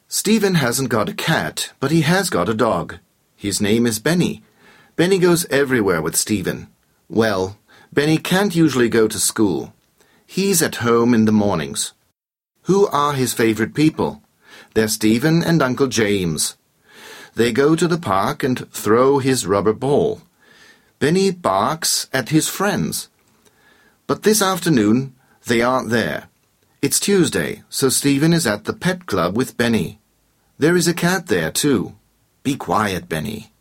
Stephen hasn't got a cat, but he has got a dog. His name is Benny. Benny goes everywhere with Stephen. Well, Benny can't usually go to school. He's at home in the mornings. Who are his favorite people? They're Stephen and Uncle James. They go to the park and throw his rubber ball. Benny barks at his friends. But this afternoon, they aren't there. It's Tuesday, so Stephen is at the pet club with Benny. There is a cat there, too. Be quiet, Benny.